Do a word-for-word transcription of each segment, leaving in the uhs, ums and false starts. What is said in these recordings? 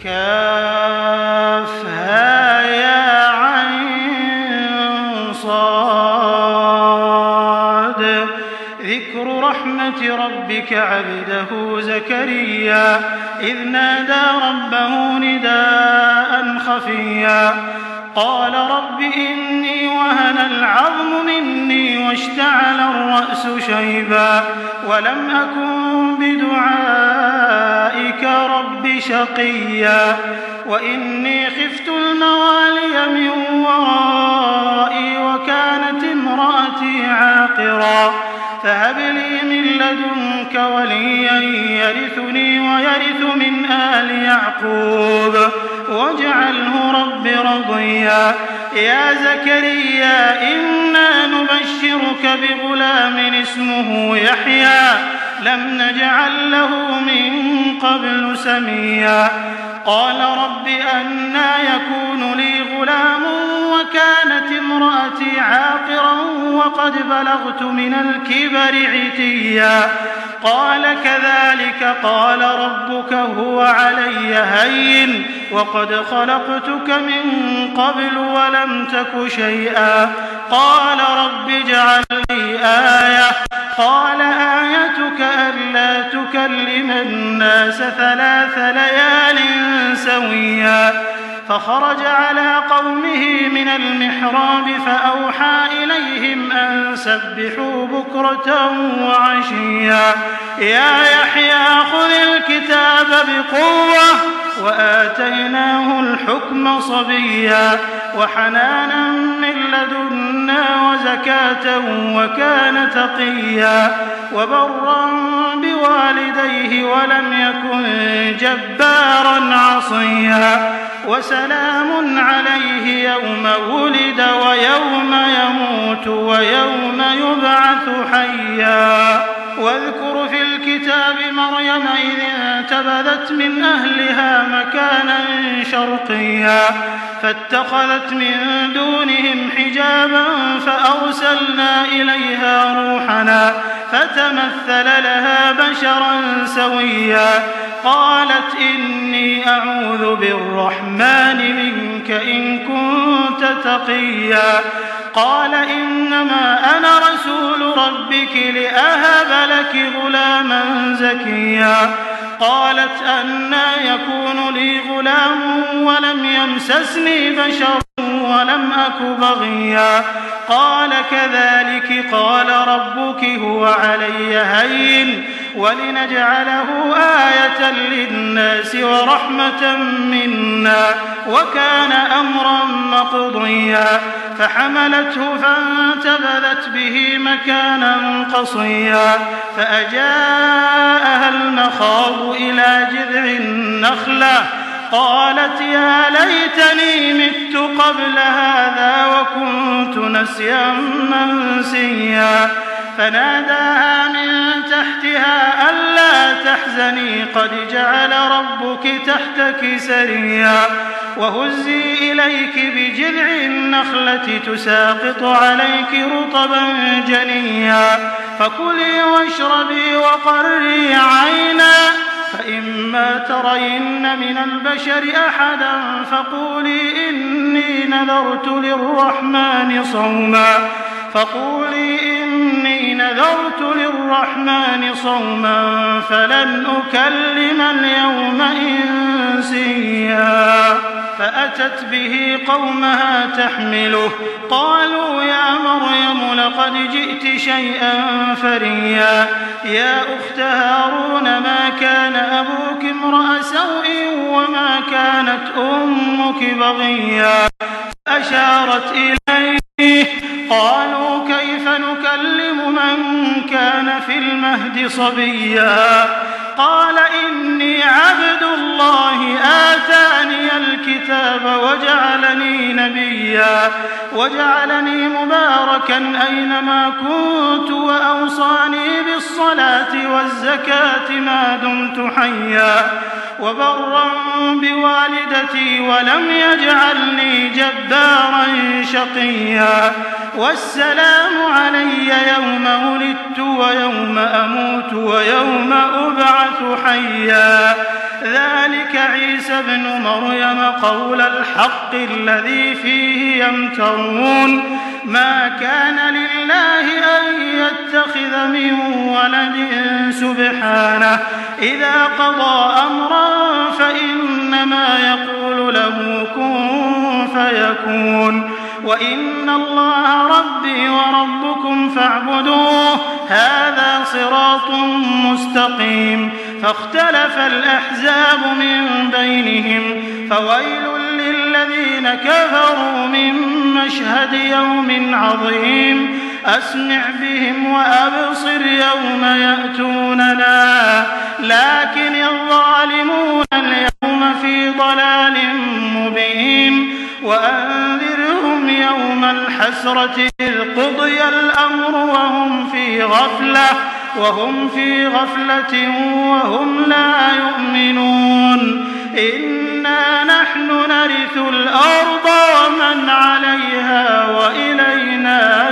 كافها يا عين صاد. ذكر رحمة ربك عبده زكريا إذ نادى ربه نداء خفيا قال رب إني وهن العظم مني واشتعل الرأس شيبا ولم أكن بدعائك رب شقيا وإني خفت الموالي من ورائي وكانت امرأتي عاقرا فهب لي من لدنك وليا يرثني ويرث من آل يعقوب واجعله رب رضيا. يا زكريا إنا نبشرك بغلام اسمه يحيى لم نجعل له من قبل سميا قال رب أنى يكون لي غلام وكانت امرأتي عاقرا وقد بلغت من الكبر عتيا قال كذلك قال ربك هو علي هين وقد خلقتك من قبل ولم تك شيئا قال رب اجعل لي آية قال آيتك ألا تكلم الناس ثلاث ليال سويا فخرج على قومه من المحراب فأوحى إليهم أن سبحوا بكرة وعشيا يا يحيى خذ الكتاب بقوة وآتيناه الحكم صبيا وحنانا من لدنا وزكاة وكان تقيا وبرا بوالديه ولم يكن جبارا عصيا وسلام عليه يوم ولد ويوم يموت ويوم يبعث حيا واذكر في الكتاب مريم إذ انتبذت من أهلها مكانا شرقيا فاتخذت من دونهم حجابا فأرسلنا إليها روحنا فتمثل لها بشرا سويا قالت إني أعوذ بالرحمن منك إن كنت تقيا قال إنما أنا رسول ربك لأهب لك غلاما زكيا قالت أنى يكون لي غلام ولم يمسسني بشر ولم أك بغيا قال كذلك قال ربك هو علي هين ولنجعله آية للناس ورحمة منا وكان أمرا مقضيا فحملته فانتبذت به مكانا قصيا فأجاءها المخاض إلى جذع النخلة قالت يا ليتني مت قبل هذا وكنت نسيا منسيا فناداها من تحتها ألا تحزني قد جعل ربك تحتك سريا وهزي إليك بجذع النخلة تساقط عليك رطبا جنيا فكلي واشربي وقري عينا فإما ترين من البشر أحدا فقولي إني نذرت للرحمن صوما فقولي إني نذرت للرحمن صوما فلن أكلم اليوم إنسيا فأتت به قومها تحمله قالوا يا مريم لقد جئت شيئا فريا يا أخت هارون ما كان أبوك امرأ سوء وما كانت أمك بغيا أشارت إليه قالوا كيف نكلم من كان في المهد صبيا قال إني عبد الله آتاني الكتاب وجعلني نبيا وجعلني مباركا أينما كنت وأوصاني بالصلاة والزكاة ما دمت حيا وبرا بوالدتي ولم يجعلني جبارا شقيا والسلام علي يوم ولدت ويوم أموت ويوم أبعث حيا ذلك عيسى ابن مريم قول الحق الذي فيه يمترون ما كان لله أن يتخذ من ولد سبحانه إذا قضى أمرا فإنما يقول له كن فيكون وإن الله ربي وربكم فاعبدوه هذا صراط مستقيم فاختلف الأحزاب من بينهم فويل للذين كفروا من مشهد يوم عظيم أسمع بهم وأبصر يوم يأتوننا لكن الظالمون اليوم في ضلال مبين وأنذرهم يوم الحسرة إذ قضي الأمر وهم في غفلة وهم في غفلة وهم لا يؤمنون إنا نحن نرث الأرض ومن عليها وإلينا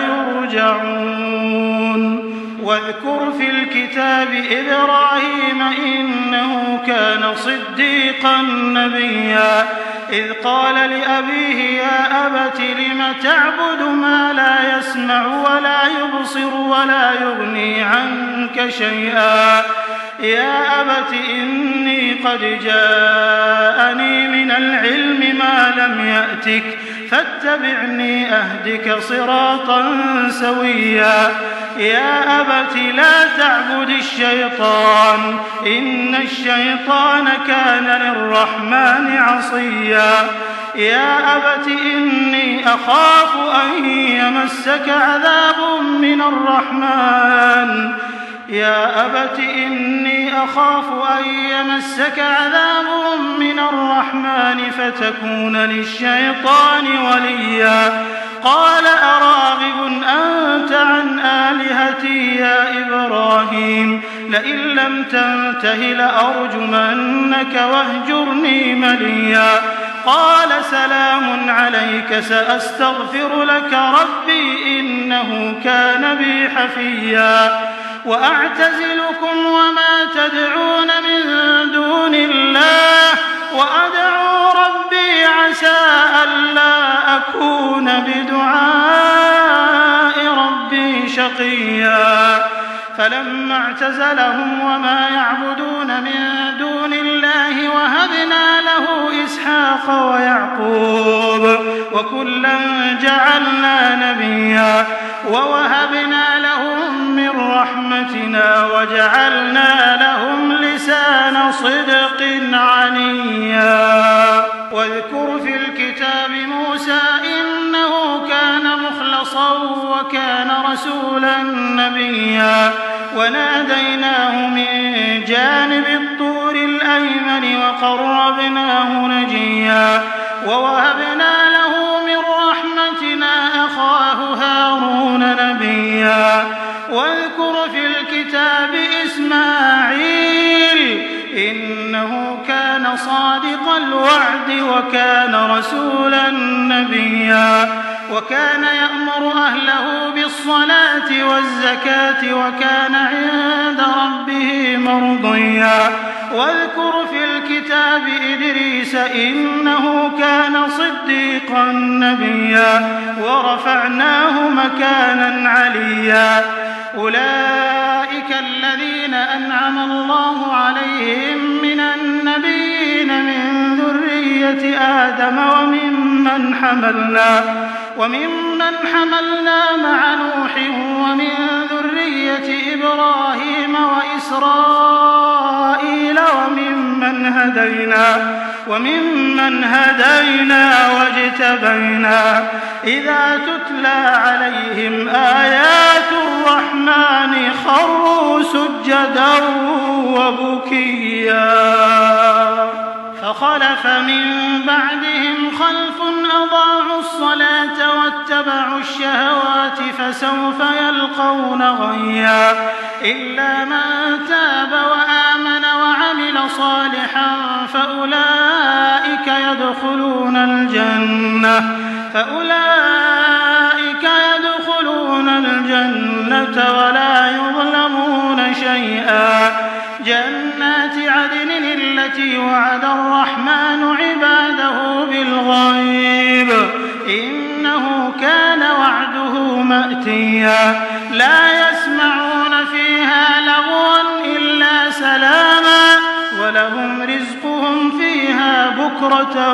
يرجعون واذكر في الكتاب إبراهيم إنه كان صديقا نبيا إذ قال لأبيه يا أبت لم تعبد ما لا يسمع ولا يبصر ولا يغني عنك شيئا يا أبت إني قد جاءني من العلم ما لم يأتك فاتبعني أهدك صراطا سويا يا أبت لا تعبد الشيطان إن الشيطان كان للرحمن عصيا يا أبت إني أخاف أن يمسك عذاب من الرحمن يا أبت إني أخاف أن يمسك عذاب من الرحمن فتكون للشيطان وليا قال أراغب أنت عن آلهتي يا إبراهيم لئن لم تنته لأرجمنك واهجرني مليا قال سلام عليك سأستغفر لك ربي إنه كان بي حفيا وأعتزلكم وما تدعون من دون الله وأدعو ربي عسى ألا أكون بدعاء ربي شقيا فلما اعتزلهم وما يعبدون من دون الله وهبنا له إسحاق ويعقوب وكلا جعلنا نبيا ووهبنا لهم من رحمتنا وجعلنا لهم لسان صدق عليا واذكر في الكتاب موسى إنه كان مخلصا وكان رسولا نبيا وناديناه من جانب الطور الأيمن وقربناه نجيا ووهبنا له من رحمتنا أخاه هارون نبيا واذكر في الكتاب إسماعيل إنه كان صادق الوعد وكان رسولا نبيا وكان يأمر أهله بالصلاة والزكاة وكان عند ربه مرضيا واذكر في الكتاب إدريس إنه كان صديقا نبيا ورفعناه مكانا عليا أولئك الذين أنعم الله عليهم من النبيين من ذرية آدم وممن حملنا وممن حملنا مع نوح ومن ذرية إبراهيم وإسرائيل وممن هدينا وممن هدينا واجتبينا إذا تتلى عليهم آيات الرحمن خروا سجدا وبكيا فخلف من بعدهم خلف أضاعوا الصلاة واتبعوا الشهوات فسوف يلقون غيا إلا من تاب وآمن وعمل صالحا فأولئك يدخلون الجنة فأولئك يدخلون الجنة ولا يظلمون شيئا جنات عدن التي وعد الرحمن عباده بالغيب إنه كان وعده مأتيا لا يسمعون فيها لغوا إلا سلاما ولهم رزقهم فيها بكرة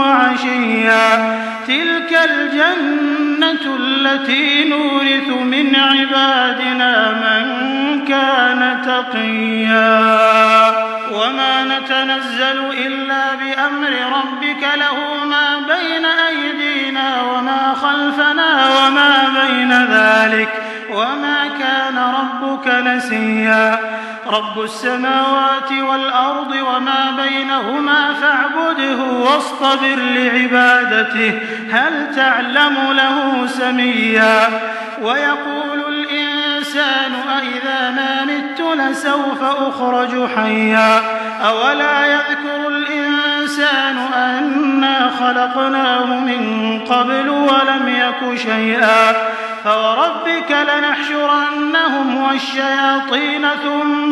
وعشيا تلك الجنة التي نورث من عبادنا من كان تقيا وما نتنزل إلا بأمر ربك له ما بين أيدينا وما خلفنا وما بين ذلك وما كان ربك نسيا رب السماوات والأرض وما بينهما فاعبده واصطبر لعبادته هل تعلم له سميا ويقول الإنسان أإذا ما مت لسوف أخرج حيا أولا يذكر الإنسان أنا خلقناه من قبل ولم يك شيئا فوربك لنحشرنهم والشياطين ثم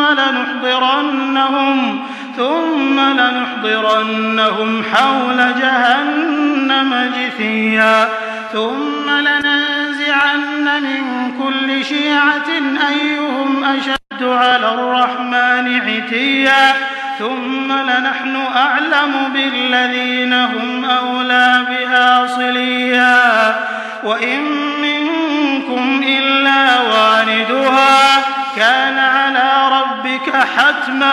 لنحضرنهم ثم لنحضرنهم حول جهنم جثيا ثم لننزعن من كل شيعة أيهم أشد على الرحمن عتيا ثم لنحن أعلم بالذين هم أولى بها صليا وإن منكم إلا واردها كان على ربك حتما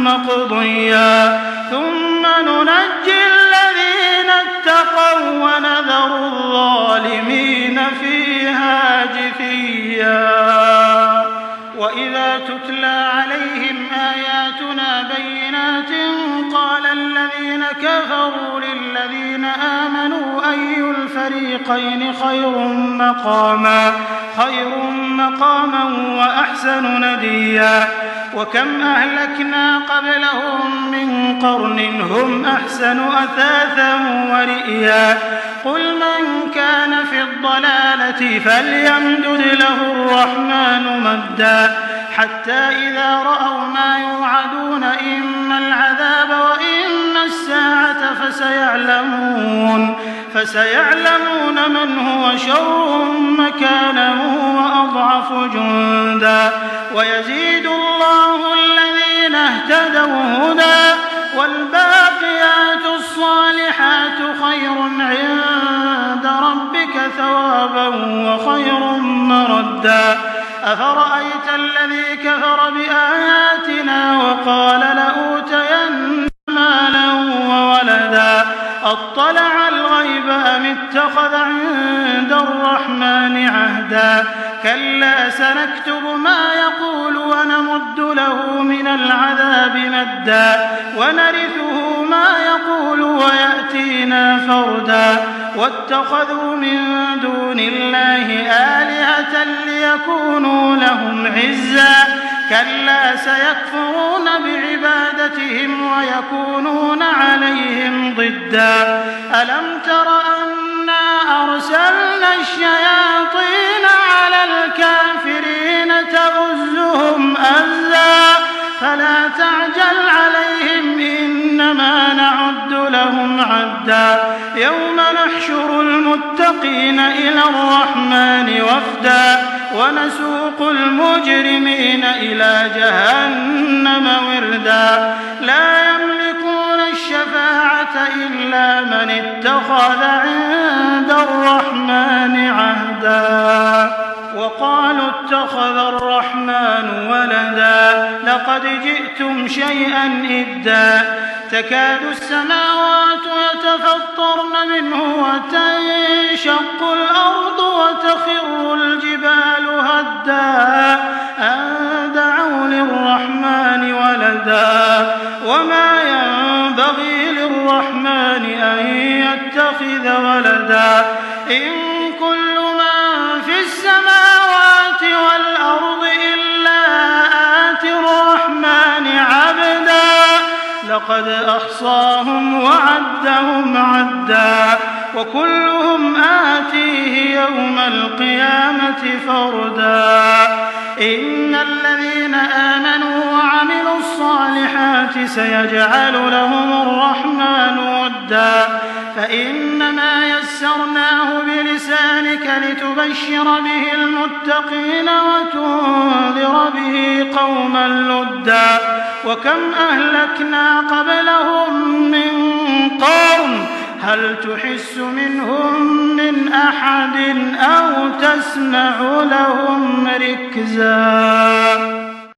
مقضيا ثم ننجي الذين اتقوا ونذر الظالمين فيها جثيا وإذا تتلى عليهم آياتنا بينات قال الذين كفروا للذين آمنوا أي الفريقين خير مقاما خير مقاما وأحسن نديا وكم أهلكنا قبلهم من قرن هم أحسن أثاثا ورئيا قل من كان في الضلالة فليمدد له الرحمن مدا حتى إذا رأوا ما يوعدون إما العذاب وإما الساعة فسيعلمون فسيعلمون من هو شر مكانا وأضعف جندا ويزيد الله الذين اهتدوا هدى والباقيات الصالحات خير عند ربك ثوابا وخير مردا أفرأيت الذي كفر بآياتنا وقال لأوتين مالا وولدا أطلع الغيب أم اتخذ عند الرحمن عهدا كلا سنكتب ما يقول ونمد له من العذاب مدا ونرثه ما يقول ويأتينا فردا واتخذوا من دون الله آلهة ليكونوا لهم عزا كلا سيكفرون بعبادتهم ويكونون عليهم ضدا ألم تر أنا أرسلنا الشياطين على الكافرين تؤزهم أزا فلا تعجل عليهم إنما نعد لهم عدا يوم نحشر المتقين إلى الرحمن وفدا ونسوق المجرمين إلى جهنم وردا لا يملكون الشفاعة إلا من اتخذ عند الرحمن عهدا وقالوا اتخذ الرحمن ولدا لقد جئتم شيئا إدا تكاد السماوات يتفطرن منه وتنشق الأرض وتخر الجبال هدا أن دعوا للرحمن ولدا وما ينبغي للرحمن أن يتخذ ولدا إن كل من في السماوات والأرض إلا آتي الرحمن عبدا لقد أحصاهم وعدهم عدا وكلهم آتيه يوم القيامة فردا إن الذين آمنوا وعملوا الصالحات سيجعل لهم الرحمن ودا فإنما يسرناه بلسانك لتبشر به المتقين وتنذر به قوما لدا وكم أهلكنا قبلهم من قرن هل تحس منهم من أحد أو تسمع لهم ركزا